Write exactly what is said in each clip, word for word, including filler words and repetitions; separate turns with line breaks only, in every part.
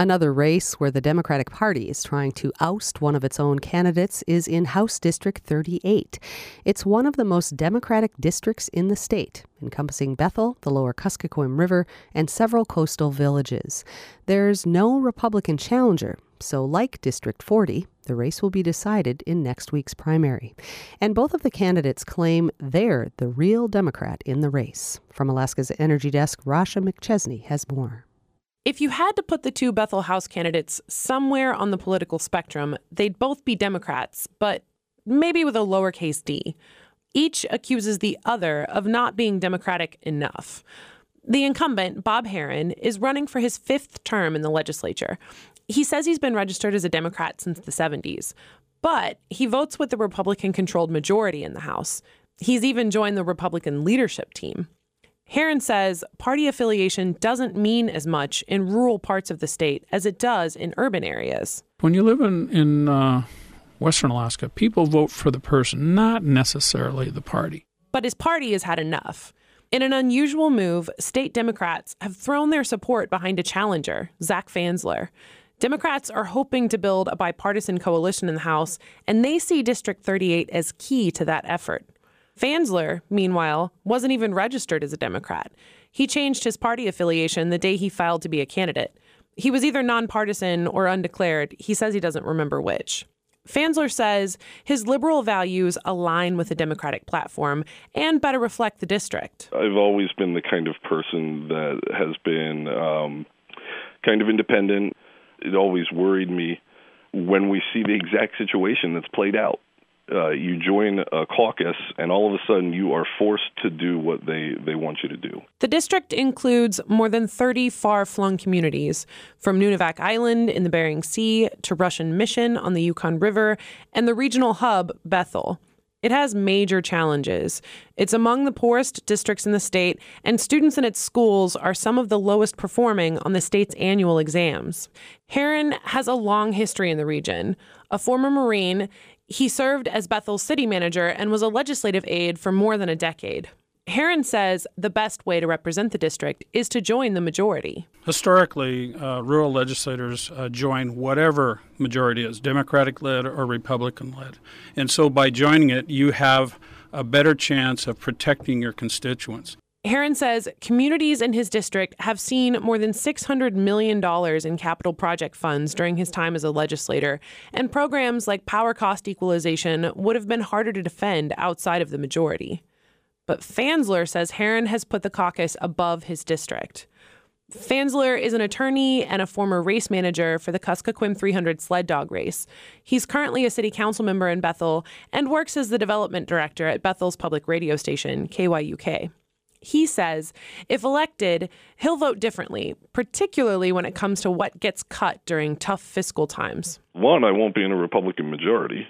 Another race where the Democratic Party is trying to oust one of its own candidates is in House District thirty-eight. It's one of the most Democratic districts in the state, encompassing Bethel, the lower Kuskokwim River, and several coastal villages. There's no Republican challenger, so like District forty, the race will be decided in next week's primary. And both of the candidates claim they're the real Democrat in the race. From Alaska's Energy Desk, Rasha McChesney has more.
If you had to put the two Bethel House candidates somewhere on the political spectrum, they'd both be Democrats, but maybe with a lowercase d. Each accuses the other of not being Democratic enough. The incumbent, Bob Herron, is running for his fifth term in the legislature. He says he's been registered as a Democrat since the seventies, but he votes with the Republican-controlled majority in the House. He's even joined the Republican leadership team. Herron says party affiliation doesn't mean as much in rural parts of the state as it does in urban areas.
When you live in, in uh, Western Alaska, people vote for the person, not necessarily the party.
But his party has had enough. In an unusual move, state Democrats have thrown their support behind a challenger, Zach Fansler. Democrats are hoping to build a bipartisan coalition in the House, and they see District thirty-eight as key to that effort. Fansler, meanwhile, wasn't even registered as a Democrat. He changed his party affiliation the day he filed to be a candidate. He was either nonpartisan or undeclared. He says he doesn't remember which. Fansler says his liberal values align with the Democratic platform and better reflect the district.
I've always been the kind of person that has been um, kind of independent. It always worried me when we see the exact situation that's played out. Uh, you join a caucus, and all of a sudden you are forced to do what they, they want you to do.
The district includes more than thirty far-flung communities, from Nunivak Island in the Bering Sea to Russian Mission on the Yukon River and the regional hub, Bethel. It has major challenges. It's among the poorest districts in the state, and students in its schools are some of the lowest performing on the state's annual exams. Herron has a long history in the region. A former Marine, he served as Bethel's city manager and was a legislative aide for more than a decade. Herron says the best way to represent the district is to join the majority.
Historically, uh, rural legislators uh, join whatever majority is, Democratic-led or Republican-led. And so by joining it, you have a better chance of protecting your constituents.
Herron says communities in his district have seen more than six hundred million dollars in capital project funds during his time as a legislator, and programs like power cost equalization would have been harder to defend outside of the majority. But Fansler says Herron has put the caucus above his district. Fansler is an attorney and a former race manager for the Kuskokwim three hundred sled dog race. He's currently a city council member in Bethel and works as the development director at Bethel's public radio station, K Y U K. He says if elected, he'll vote differently, particularly when it comes to what gets cut during tough fiscal times.
One, I won't be in a Republican majority.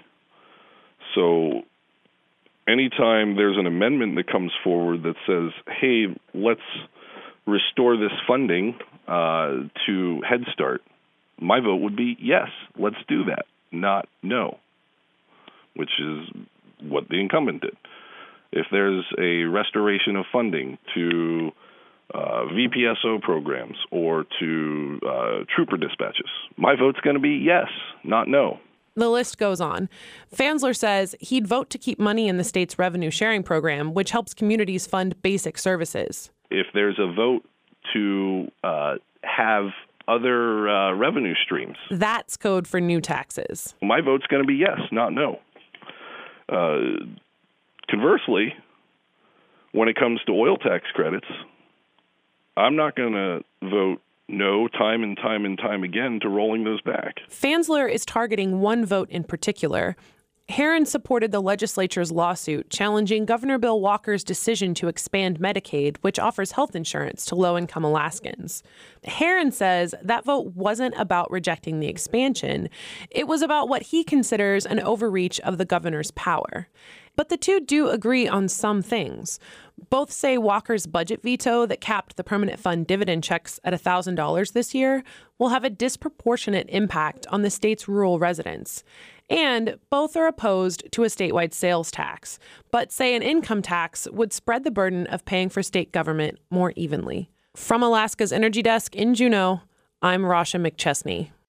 So anytime there's an amendment that comes forward that says, hey, let's restore this funding uh, to Head Start, my vote would be yes, let's do that, not no, which is what the incumbent did. If there's a restoration of funding to uh, V P S O programs or to uh, trooper dispatches, my vote's going to be yes, not no.
The list goes on. Fansler says he'd vote to keep money in the state's revenue sharing program, which helps communities fund basic services.
If there's a vote to uh, have other uh, revenue streams,
that's code for new taxes.
My vote's going to be yes, not no. Uh, conversely, when it comes to oil tax credits, I'm not going to vote no time and time and time again to rolling those back.
Fansler is targeting one vote in particular. Herron supported the legislature's lawsuit challenging Governor Bill Walker's decision to expand Medicaid, which offers health insurance to low-income Alaskans. Herron says that vote wasn't about rejecting the expansion. It was about what he considers an overreach of the governor's power. But the two do agree on some things. Both say Walker's budget veto that capped the permanent fund dividend checks at one thousand dollars this year will have a disproportionate impact on the state's rural residents. And both are opposed to a statewide sales tax, but say an income tax would spread the burden of paying for state government more evenly. From Alaska's Energy Desk in Juneau, I'm Rasha McChesney.